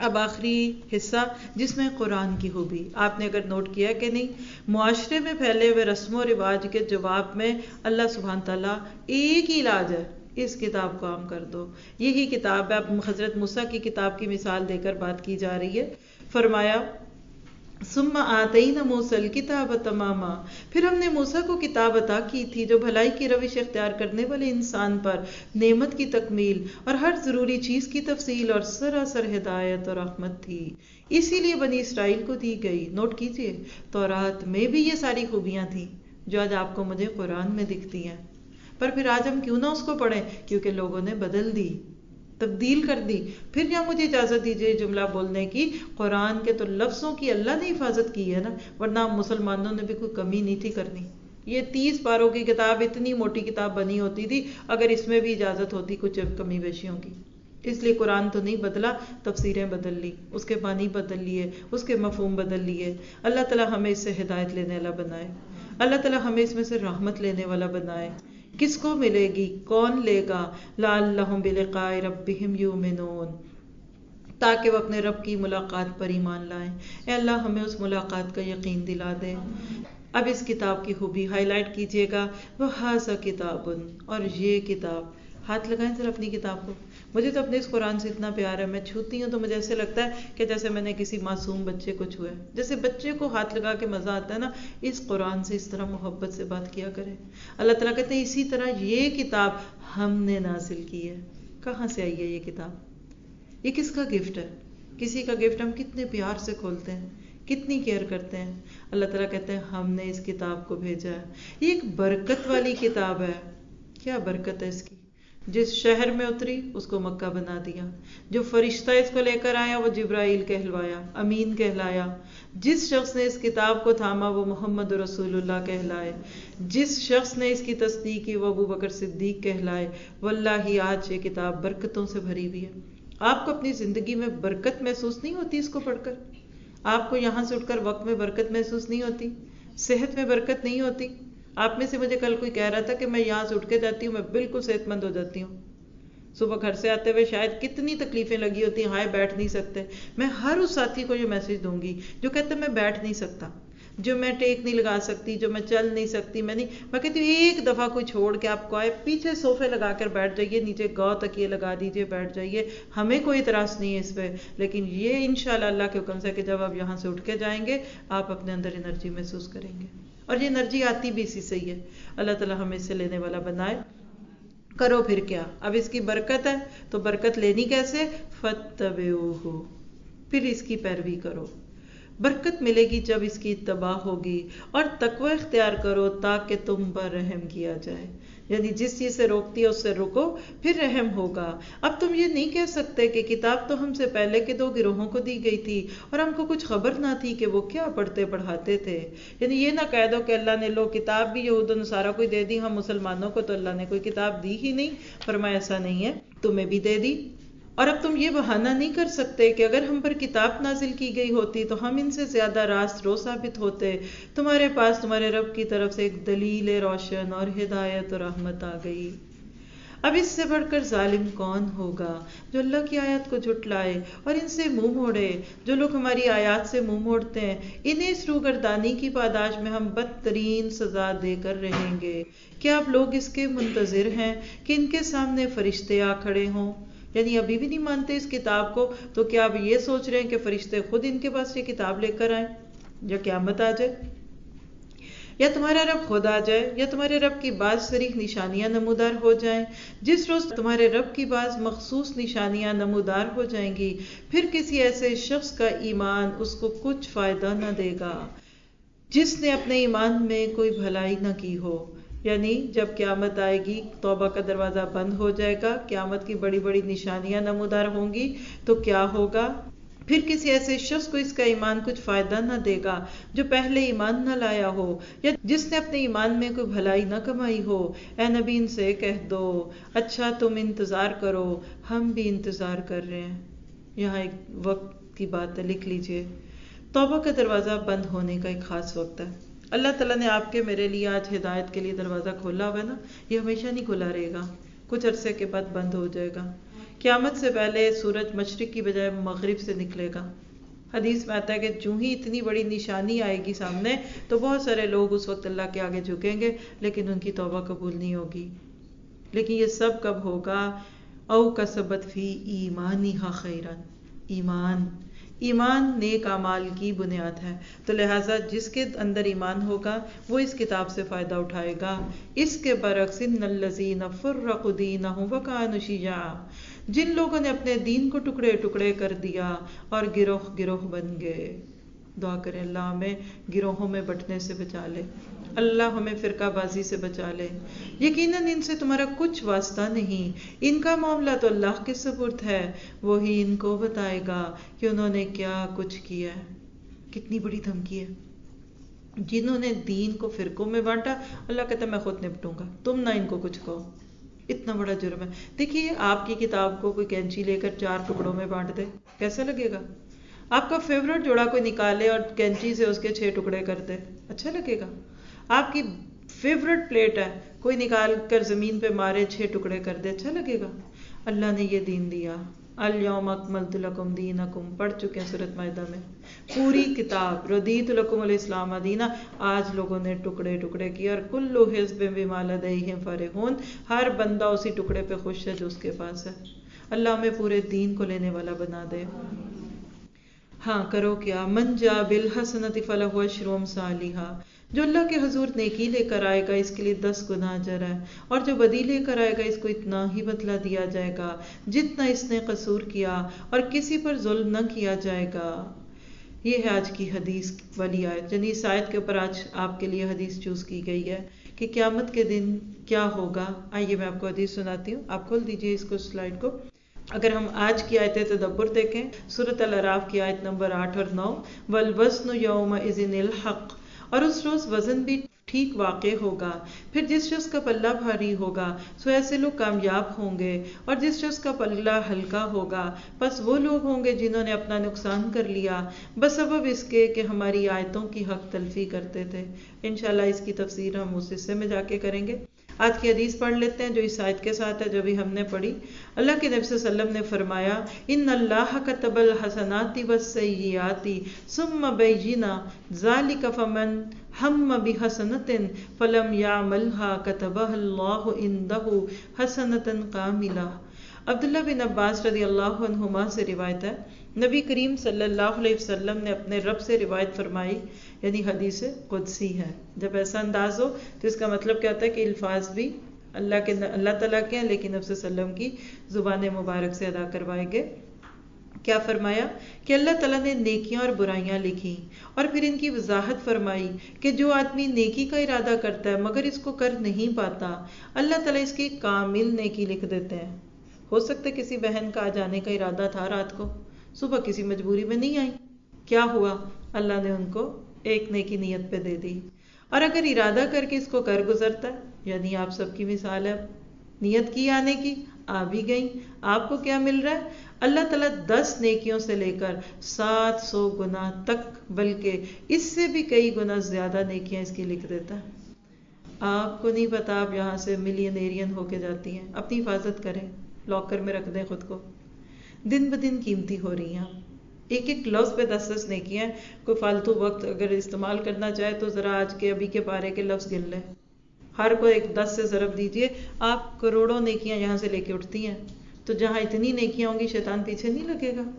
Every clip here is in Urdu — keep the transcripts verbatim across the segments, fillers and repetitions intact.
اب آخری حصہ جس میں قرآن کی خوبی، آپ نے اگر نوٹ کیا کہ نہیں، معاشرے میں پھیلے ہوئے رسم و رواج کے جواب میں اللہ سبحانہ تعالیٰ ایک ہی علاج ہے، اس کتاب کو عام کر دو۔ یہی کتاب ہے، اب حضرت موسیٰ کی کتاب کی مثال دے کر بات کی جا رہی ہے۔ فرمایا ثم آتینا موسیٰ الکتاب تماما، پھر ہم نے موسیٰ کو کتاب عطا کی تھی جو بھلائی کی روش اختیار کرنے والے انسان پر نعمت کی تکمیل اور ہر ضروری چیز کی تفصیل اور سراسر ہدایت اور رحمت تھی، اسی لیے بنی اسرائیل کو دی گئی۔ نوٹ کیجئے، تورات میں بھی یہ ساری خوبیاں تھیں جو آج آپ کو مجھے قرآن میں دکھتی ہیں، پر پھر آج ہم کیوں نہ اس کو پڑھیں؟ کیونکہ لوگوں نے بدل دی، تبدیل کر دی۔ پھر کیا مجھے اجازت دیجیے جملہ بولنے کی، قرآن کے تو لفظوں کی اللہ نے حفاظت کی ہے نا، ورنہ مسلمانوں نے بھی کوئی کمی نہیں تھی کرنی۔ یہ تیس پاروں کی کتاب اتنی موٹی کتاب بنی ہوتی تھی اگر اس میں بھی اجازت ہوتی کچھ کمی بیشیوں کی۔ اس لیے قرآن تو نہیں بدلا، تفسیریں بدل لی، اس کے معنی بدل لیے، اس کے مفہوم بدل لیے۔ اللہ تعالیٰ ہمیں اس سے ہدایت لینے والا بنائے، اللہ تعالیٰ ہمیں اس میں سے رحمت لینے والا بنائے۔ کس کو ملے گی؟ کون لے گا؟ لعلہم بلقاء ربہم یؤمنون، تاکہ وہ اپنے رب کی ملاقات پر ایمان لائیں۔ اے اللہ ہمیں اس ملاقات کا یقین دلا دے۔ اب اس کتاب کی خوبی ہائی لائٹ کیجئے گا، وَهَذَا کِتَابٌ، اور یہ کتاب، ہاتھ لگائیں ذرا اپنی کتاب کو۔ مجھے تو اپنے اس قرآن سے اتنا پیار ہے، میں چھوتی ہوں تو مجھے ایسے لگتا ہے کہ جیسے میں نے کسی معصوم بچے کو چھوئے، جیسے بچے کو ہاتھ لگا کے مزہ آتا ہے نا، اس قرآن سے اس طرح محبت سے بات کیا کریں۔ اللہ تعالیٰ کہتے ہیں اسی طرح یہ کتاب ہم نے نازل کی ہے۔ کہاں سے آئی ہے یہ کتاب؟ یہ کس کا گفٹ ہے؟ کسی کا گفٹ ہم کتنے پیار سے کھولتے ہیں، کتنی کیئر کرتے ہیں۔ اللہ تعالیٰ کہتے ہیں ہم نے اس کتاب کو بھیجا ہے، یہ ایک برکت والی کتاب ہے۔ کیا برکت ہے اس کی؟ جس شہر میں اتری اس کو مکہ بنا دیا، جو فرشتہ اس کو لے کر آیا وہ جبرائیل کہلوایا، امین کہلایا، جس شخص نے اس کتاب کو تھاما وہ محمد رسول اللہ کہلائے، جس شخص نے اس کی تصدیق کی وہ ابو بکر صدیق کہلائے۔ واللہ آج یہ کتاب برکتوں سے بھری ہوئی ہے۔ آپ کو اپنی زندگی میں برکت محسوس نہیں ہوتی اس کو پڑھ کر؟ آپ کو یہاں سے اٹھ کر وقت میں برکت محسوس نہیں ہوتی؟ صحت میں برکت نہیں ہوتی؟ آپ میں سے مجھے کل کوئی کہہ رہا تھا کہ میں یہاں سے اٹھ کے جاتی ہوں میں بالکل صحت مند ہو جاتی ہوں، صبح گھر سے آتے ہوئے شاید کتنی تکلیفیں لگی ہوتی ہیں، ہائے بیٹھ نہیں سکتے۔ میں ہر اس ساتھی کو یہ میسج دوں گی جو کہتے ہیں میں بیٹھ نہیں سکتا، جو میں ٹیک نہیں لگا سکتی، جو میں چل نہیں سکتی، میں نہیں، میں کہتی ہوں ایک دفعہ کوئی چھوڑ کے آپ کو آئے، پیچھے صوفے لگا کر بیٹھ جائیے، نیچے گاؤ تکیے لگا دیجیے، بیٹھ جائیے، ہمیں کوئی اعتراض نہیں ہے اس پہ، لیکن یہ انشاءاللہ اللہ کے حکم سے کہ جب آپ یہاں سے اٹھ کے جائیں گے آپ اپنے اندر انرجی محسوس کریں گے، اور یہ انرجی آتی بھی اسی سے ہی ہے۔ اللہ تعالیٰ ہمیں اس سے لینے والا بنائے۔ کرو پھر کیا؟ اب اس کی برکت ہے تو برکت لینی کیسے؟ فَاتَّبِعُوهُ، پھر اس کی پیروی کرو۔ برکت ملے گی جب اس کی اتباع ہوگی، اور تقوی اختیار کرو تاکہ تم پر رحم کیا جائے، یعنی جس چیز سے روکتی ہے اس سے رکو، پھر رحم ہوگا۔ اب تم یہ نہیں کہہ سکتے کہ کتاب تو ہم سے پہلے کے دو گروہوں کو دی گئی تھی اور ہم کو کچھ خبر نہ تھی کہ وہ کیا پڑھتے پڑھاتے تھے، یعنی یہ نہ کہہ دو کہ اللہ نے لو کتاب بھی یہود و نصارہ کو دے دی، ہم مسلمانوں کو تو اللہ نے کوئی کتاب دی ہی نہیں۔ فرمایا ایسا نہیں ہے، تمہیں بھی دے دی۔ اور اب تم یہ بہانہ نہیں کر سکتے کہ اگر ہم پر کتاب نازل کی گئی ہوتی تو ہم ان سے زیادہ راست رو ثابت ہوتے، تمہارے پاس تمہارے رب کی طرف سے ایک دلیل روشن اور ہدایت اور رحمت آ گئی۔ اب اس سے بڑھ کر ظالم کون ہوگا جو اللہ کی آیات کو جھٹلائے اور ان سے منہ موڑے؟ جو لوگ ہماری آیات سے منہ موڑتے ہیں انہیں اس روگردانی کی پاداش میں ہم بدترین سزا دے کر رہیں گے۔ کیا آپ لوگ اس کے منتظر ہیں کہ ان کے سامنے فرشتے آ کھڑے ہوں؟ یعنی ابھی بھی نہیں مانتے اس کتاب کو، تو کیا آپ یہ سوچ رہے ہیں کہ فرشتے خود ان کے پاس یہ کتاب لے کر آئیں یا قیامت آ جائے، یا تمہارا رب خود آ جائے، یا تمہارے رب کی بعض صریح نشانیاں نمودار ہو جائیں؟ جس روز تمہارے رب کی بعض مخصوص نشانیاں نمودار ہو جائیں گی پھر کسی ایسے شخص کا ایمان اس کو کچھ فائدہ نہ دے گا جس نے اپنے ایمان میں کوئی بھلائی نہ کی ہو۔ یعنی جب قیامت آئے گی توبہ کا دروازہ بند ہو جائے گا، قیامت کی بڑی بڑی نشانیاں نمودار ہوں گی، تو کیا ہوگا؟ پھر کسی ایسے شخص کو اس کا ایمان کچھ فائدہ نہ دے گا جو پہلے ایمان نہ لایا ہو یا جس نے اپنے ایمان میں کوئی بھلائی نہ کمائی ہو۔ اے نبی ان سے کہہ دو اچھا تم انتظار کرو، ہم بھی انتظار کر رہے ہیں۔ یہاں ایک وقت کی بات ہے، لکھ لیجئے، توبہ کا دروازہ بند ہونے کا ایک خاص وقت ہے۔ اللہ تعالیٰ نے آپ کے میرے لیے آج ہدایت کے لیے دروازہ کھولا ہوا ہے نا، یہ ہمیشہ نہیں کھلا رہے گا، کچھ عرصے کے بعد بند ہو جائے گا۔ قیامت سے پہلے سورج مشرق کی بجائے مغرب سے نکلے گا۔ حدیث میں آتا ہے کہ جو ہی اتنی بڑی نشانی آئے گی سامنے تو بہت سارے لوگ اس وقت اللہ کے آگے جھکیں گے لیکن ان کی توبہ قبول نہیں ہوگی۔ لیکن یہ سب کب ہوگا؟ او کسبت فی ایمانہا خیرا، ایمان ایمان نیک اعمال کی بنیاد ہے، تو لہٰذا جس کے اندر ایمان ہوگا وہ اس کتاب سے فائدہ اٹھائے گا۔ اس کے برعکس ان الذین فرقوا دینہم وکانوا شیعا، جن لوگوں نے اپنے دین کو ٹکڑے ٹکڑے کر دیا اور گروہ گروہ بن گئے۔ دعا کریں اللہ ہمیں گروہوں میں بٹنے سے بچا لے، اللہ ہمیں فرقہ بازی سے بچا لے۔ یقیناً ان سے تمہارا کچھ واسطہ نہیں، ان کا معاملہ تو اللہ کے سپرد ہے، وہی ان کو بتائے گا کہ انہوں نے کیا کچھ کیا ہے۔ کتنی بڑی دھمکی ہے۔ جنہوں نے دین کو فرقوں میں بانٹا، اللہ کہتا ہے میں خود نپٹوں گا، تم نہ ان کو کچھ کہو۔ اتنا بڑا جرم ہے۔ دیکھیے آپ کی کتاب کو کوئی کینچی لے کر چار ٹکڑوں میں بانٹ دے، کیسا لگے گا؟ آپ کا فیورٹ جوڑا کوئی نکالے اور کینچی سے اس کے چھ ٹکڑے کر دے، اچھا لگے گا؟ آپ کی فیورٹ پلیٹ ہے، کوئی نکال کر زمین پہ مارے چھ ٹکڑے کر دے، اچھا لگے گا؟ اللہ نے یہ دین دیا، الیوم اکملت لکم دینکم، پڑھ چکے ہیں سورۃ مائدہ میں پوری کتاب، رضیت لکم الاسلام دینا، آج لوگوں نے ٹکڑے ٹکڑے کیا، اور کل حزب بما لدیہم فرحون، ہر بندہ اسی ٹکڑے پہ خوش ہے جو اس کے پاس ہے۔ اللہ ہمیں پورے دین کو لینے والا بنا دے۔ ہاں کرو کیا، من جا بالحسنۃ فلہ عشر امثالھا، جو اللہ کے حضور نیکی لے کر آئے گا اس کے لیے دس گنا اجر ہے، اور جو بدی لے کر آئے گا اس کو اتنا ہی بدلہ دیا جائے گا جتنا اس نے قصور کیا، اور کسی پر ظلم نہ کیا جائے گا۔ یہ ہے آج کی حدیث والی آیت، یعنی اس آیت کے اوپر آج آپ کے لیے حدیث چوز کی گئی ہے کہ قیامت کے دن کیا ہوگا۔ آئیے میں آپ کو حدیث سناتی ہوں، آپ کھول دیجئے اس کو سلائیڈ کو۔ اگر ہم آج کی آیت تدبر دیکھیں، سورۃ الاعراف کی آیت نمبر آٹھ اور نو، والوزن یومئذ الحق، اور اس روز وزن بھی ٹھیک واقع ہوگا، پھر جس شخص کا پلہ بھاری ہوگا سو ایسے لوگ کامیاب ہوں گے، اور جس شخص کا پلہ ہلکا ہوگا پس وہ لوگ ہوں گے جنہوں نے اپنا نقصان کر لیا بس سبب اس کے کہ ہماری آیتوں کی حق تلفی کرتے تھے۔ انشاءاللہ اس کی تفسیر ہم اس حصے میں جا کے کریں گے۔ آج کی حدیث پڑھ لیتے ہیں جو اس آیت کے ساتھ ہے، جو بھی ہم نے پڑھی۔ اللہ کے نبی صلی اللہ علیہ وسلم نے فرمایا، ان اللہ کتب الحسنات والسیئات ثم بین ذلک فمن ہم بحسنۃ فلم یعملها کتبها اللہ عنده حسنۃ کاملہ۔ عبداللہ بن عباس رضی اللہ عنہما سے روایت ہے، نبی کریم صلی اللہ علیہ وسلم نے اپنے رب سے روایت فرمائی، یعنی حدیث قدسی ہے۔ جب ایسا انداز ہو تو اس کا مطلب کیا ہوتا ہے کہ الفاظ بھی اللہ کے اللہ تعالیٰ کے ہیں لیکن نبی صلی اللہ علیہ وسلم کی زبان مبارک سے ادا کروائے گے۔ کیا فرمایا کہ اللہ تعالیٰ نے نیکیاں اور برائیاں لکھی، اور پھر ان کی وضاحت فرمائی کہ جو آدمی نیکی کا ارادہ کرتا ہے مگر اس کو کر نہیں پاتا، اللہ تعالیٰ اس کی کامل نیکی لکھ دیتے ہیں۔ ہو سکتا ہے کسی بہن کا آ جانے کا ارادہ تھا، رات کو صبح کسی مجبوری میں نہیں آئی، کیا ہوا؟ اللہ نے ان کو ایک نیکی نیت پہ دے دی۔ اور اگر ارادہ کر کے اس کو کر گزرتا ہے، یعنی آپ سب کی مثال ہے، نیت کی آنے کی، آ بھی گئیں، آپ کو کیا مل رہا ہے؟ اللہ تعالیٰ دس نیکیوں سے لے کر سات سو گنا تک، بلکہ اس سے بھی کئی گنا زیادہ نیکیاں اس کی لکھ دیتا ہے۔ آپ کو نہیں پتا آپ یہاں سے ملینیرین ہو کے جاتی ہیں۔ اپنی حفاظت کریں، لاکر میں رکھ دیں خود کو، دن بدن قیمتی ہو رہی ہیں۔ ایک ایک لفظ پہ دس دس نیکیاں ہیں۔ کوئی فالتو وقت اگر استعمال کرنا چاہے تو ذرا آج کے ابھی کے پارے کے لفظ گن لیں، ہر کو ایک دس سے ضرب دیجئے، آپ کروڑوں نیکیاں یہاں سے لے کے اٹھتی ہیں۔ تو جہاں اتنی نیکیاں ہوں گی شیطان پیچھے نہیں لگے گا۔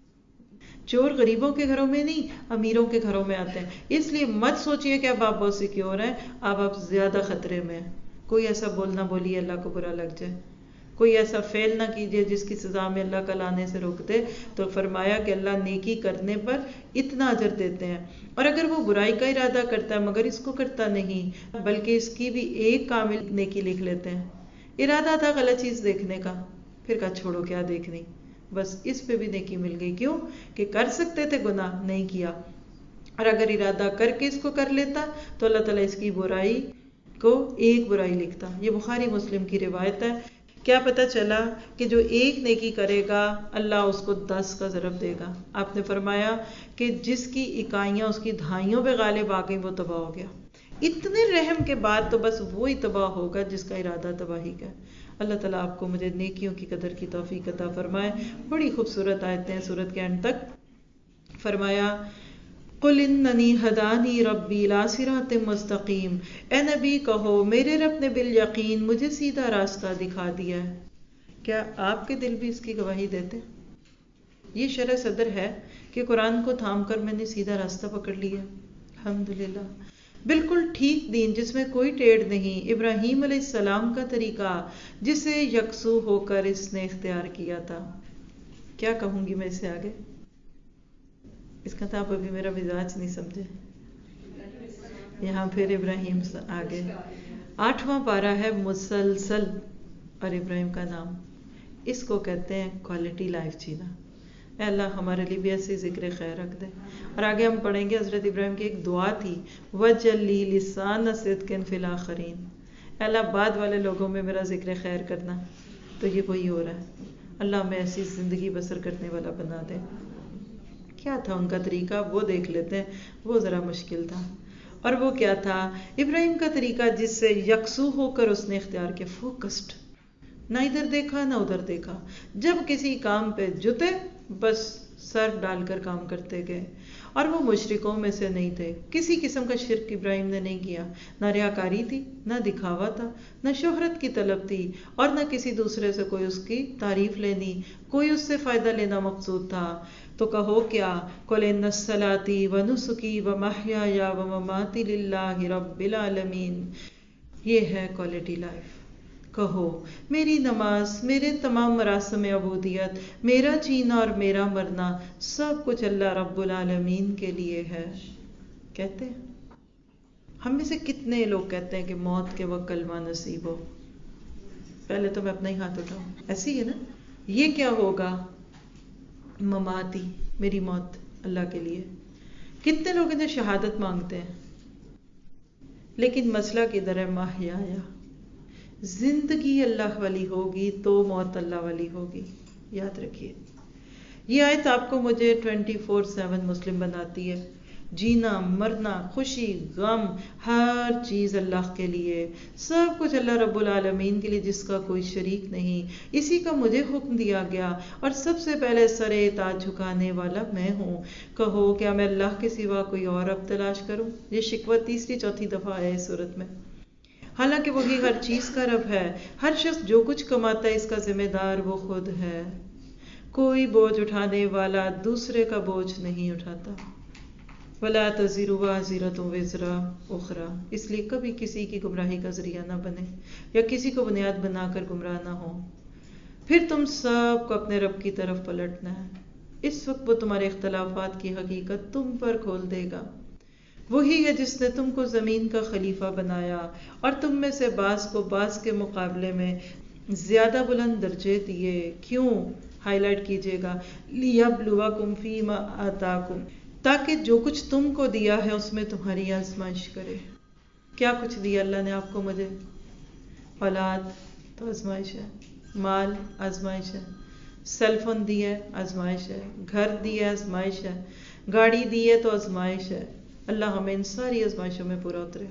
چور غریبوں کے گھروں میں نہیں، امیروں کے گھروں میں آتے ہیں۔ اس لیے مت سوچئے کہ اب آپ بہت سیکیور ہیں، اب آپ زیادہ خطرے میں ہیں۔ کوئی ایسا بول نہ بولیے اللہ کو برا لگ جائے، کوئی ایسا فعل نہ کیجئے جس کی سزا میں اللہ کا لانے سے روک دے۔ تو فرمایا کہ اللہ نیکی کرنے پر اتنا اجر دیتے ہیں، اور اگر وہ برائی کا ارادہ کرتا ہے مگر اس کو کرتا نہیں، بلکہ اس کی بھی ایک کامل نیکی لکھ لیتے ہیں۔ ارادہ تھا غلط چیز دیکھنے کا، پھر کہا چھوڑو کیا دیکھنی، بس اس پہ بھی نیکی مل گئی۔ کیوں کہ کر سکتے تھے گناہ، نہیں کیا، اور اگر ارادہ کر کے اس کو کر لیتا تو اللہ تعالیٰ اس کی برائی کو ایک برائی لکھتا۔ یہ بخاری مسلم کی روایت ہے۔ کیا پتہ چلا کہ جو ایک نیکی کرے گا اللہ اس کو دس کا ضرب دے گا۔ آپ نے فرمایا کہ جس کی اکائیاں اس کی دہائیوں پہ غالب آ گئیں وہ تباہ ہو گیا۔ اتنے رحم کے بعد تو بس وہی تباہ ہوگا جس کا ارادہ تباہی کا ہے۔ اللہ تعالیٰ آپ کو مجھے نیکیوں کی قدر کی توفیق عطا فرمائے۔ بڑی خوبصورت آیتیں سورت کے اینڈ تک فرمایا قل اننی ہدانی ربی الی صراط مستقیم، اے نبی کہو میرے رب نے بالیقین مجھے سیدھا راستہ دکھا دیا ہے۔ کیا آپ کے دل بھی اس کی گواہی دیتے؟ یہ شرح صدر ہے کہ قرآن کو تھام کر میں نے سیدھا راستہ پکڑ لیا، الحمدللہ، بالکل ٹھیک دین جس میں کوئی ٹیڑھ نہیں، ابراہیم علیہ السلام کا طریقہ جسے یکسو ہو کر اس نے اختیار کیا تھا۔ کیا کہوں گی میں اس سے آگے؟ اس کا تو آپ ابھی میرا مزاج نہیں سمجھے۔ یہاں پھر ابراہیم آگے، آٹھواں پارہ ہے مسلسل، اور ابراہیم کا نام، اس کو کہتے ہیں کوالٹی لائف جینا۔ اے اللہ ہمارے لیے بھی ایسی ذکر خیر رکھ دے۔ اور آگے ہم پڑھیں گے حضرت ابراہیم کی ایک دعا تھی، وَجَعَلْ لِي لِسَانَ صِدْقٍ فِي الْآخِرِينَ، اے اللہ بعد والے لوگوں میں میرا ذکر خیر کرنا۔ تو یہ وہی ہو رہا ہے، اللہ ہمیں ایسی زندگی بسر کرنے والا بنا دے۔ کیا تھا ان کا طریقہ وہ دیکھ لیتے ہیں، وہ ذرا مشکل تھا۔ اور وہ کیا تھا؟ ابراہیم کا طریقہ جس سے یکسو ہو کر اس نے اختیار کیا، فوکسڈ، نہ ادھر دیکھا نہ ادھر دیکھا، جب کسی کام پہ جتے بس سر ڈال کر کام کرتے گئے۔ اور وہ مشرکوں میں سے نہیں تھے، کسی قسم کا شرک ابراہیم نے نہیں کیا، نہ ریاکاری تھی، نہ دکھاوا تھا، نہ شہرت کی طلب تھی، اور نہ کسی دوسرے سے کوئی اس کی تعریف لینی، کوئی اس سے فائدہ لینا مقصود تھا۔ تو کہو کیا، قُلْ إِنَّ صَلَاتِي وَنُسُكِي وَمَحْيَايَ وَمَمَاتِي لِلَّهِ رَبِّ الْعَالَمِينَ، یہ ہے کوالٹی لائف۔ کہو میری نماز، میرے تمام مراسم عبودیت، میرا جینا اور میرا مرنا سب کچھ اللہ رب العالمین کے لیے ہے۔ کہتے ہیں ہم میں سے کتنے لوگ کہتے ہیں کہ موت کے وقت کلمہ نصیب ہو؟ پہلے تو میں اپنا ہی ہاتھ اٹھاؤں، ایسی ہے نا؟ یہ کیا ہوگا؟ مماتی، میری موت اللہ کے لیے۔ کتنے لوگ انہیں شہادت مانگتے ہیں، لیکن مسئلہ کدھر ہے؟ محیایا، زندگی اللہ والی ہوگی تو موت اللہ والی ہوگی، یاد رکھیے۔ یہ آیت آپ کو مجھے ٹوینٹی فور سیون مسلم بناتی ہے۔ جینا، مرنا، خوشی، غم، ہر چیز اللہ کے لیے، سب کچھ اللہ رب العالمین کے لیے جس کا کوئی شریک نہیں، اسی کا مجھے حکم دیا گیا، اور سب سے پہلے سر اطاعت جھکانے والا میں ہوں۔ کہو کیا میں اللہ کے سوا کوئی اور رب تلاش کروں؟ یہ شکوہ تیسری چوتھی دفعہ ہے اس صورت میں، حالانکہ وہی ہر چیز کا رب ہے۔ ہر شخص جو کچھ کماتا ہے اس کا ذمہ دار وہ خود ہے، کوئی بوجھ اٹھانے والا دوسرے کا بوجھ نہیں اٹھاتا۔ وَلَا تَزِرُ وَازِرَةٌ وِزْرَ أُخْرَى، اس لیے کبھی کسی کی گمراہی کا ذریعہ نہ بنے یا کسی کو بنیاد بنا کر گمراہ نہ ہو۔ پھر تم سب کو اپنے رب کی طرف پلٹنا ہے، اس وقت وہ تمہارے اختلافات کی حقیقت تم پر کھول دے گا۔ وہی ہے جس نے تم کو زمین کا خلیفہ بنایا اور تم میں سے بعض کو بعض کے مقابلے میں زیادہ بلند درجے دیے۔ کیوں؟ ہائی لائٹ کیجیے گا، لِيَبْلُوَكُمْ فِي مَا آتَاكُمْ، تاکہ جو کچھ تم کو دیا ہے اس میں تمہاری آزمائش کرے۔ کیا کچھ دیا اللہ نے آپ کو مجھے؟ اولاد تو آزمائش ہے، مال آزمائش ہے، سیل فون دی ہے آزمائش ہے، گھر دی ہے آزمائش ہے، گاڑی دی ہے تو آزمائش ہے۔ اللہ ہمیں ان ساری آزمائشوں میں پورا اترے۔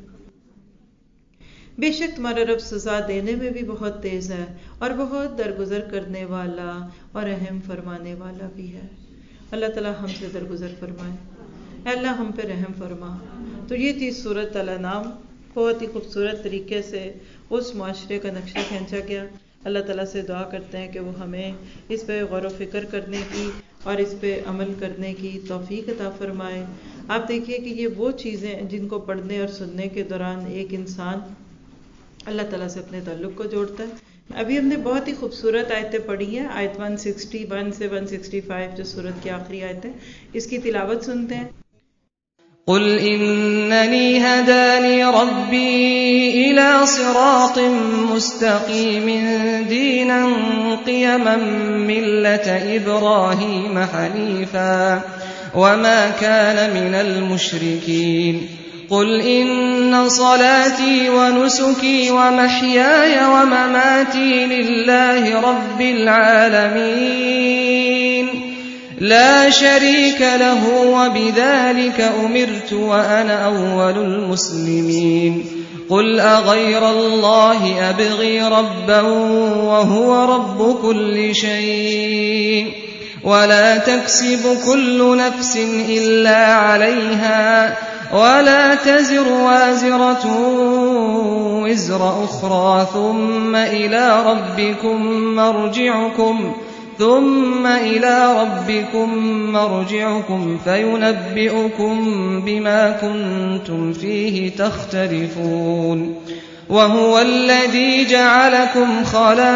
بے شک تمہارا رب سزا دینے میں بھی بہت تیز ہے اور بہت درگزر کرنے والا اور رحم فرمانے والا بھی ہے۔ اللہ تعالیٰ ہم سے درگزر فرمائے، اے اللہ ہم پہ رحم فرما۔ تو یہ تھی سورۃ الانعام، بہت ہی خوبصورت طریقے سے اس معاشرے کا نقشہ کھینچا گیا۔ اللہ تعالیٰ سے دعا کرتے ہیں کہ وہ ہمیں اس پہ غور و فکر کرنے کی اور اس پہ عمل کرنے کی توفیق عطا فرمائے۔ آپ دیکھیے کہ یہ وہ چیزیں جن کو پڑھنے اور سننے کے دوران ایک انسان اللہ تعالیٰ سے اپنے تعلق کو جوڑتا ہے۔ ابھی ہم نے بہت ہی خوبصورت آیتیں پڑھی ہیں، آیت ایک سو اکسٹھ سے ایک سو پچاس جو سورت کی آخری آیت ہے، اس کی تلاوت سنتے ہیں۔ قل إنني هداني ربي إلى صراط مستقيم دينا قيما ملة إبراهيم حنيفا وما كان من المشركين قل إن صلاتي ونسكي ومحياي ومماتي لله رب العالمين لا شريك له وبذلك أمرت وأنا أول المسلمين قل أغير الله أبغي ربا وهو رب كل شيء ولا تكسب كل نفس إلا عليها ولا تزر وازرة وزر أخرى ثم إلى ربكم مرجعكم ثم إلى ربكم مرجعكم فينبئكم بما كنتم فيه تختلفون وهو الذي جعلكم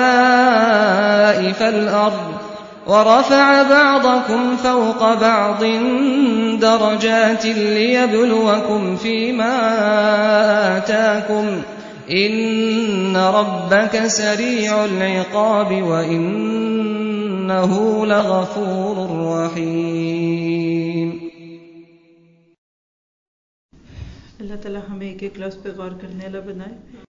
خلائف الأرض ورفع بعضكم فوق بعض درجات ليبلوكم فيما آتاكم إن ربك سريع العقاب وإنه لغفور رحيم. अल्लाह ताला हमें एक एक लफ्ज़ पे गौर करने वाला बनाए।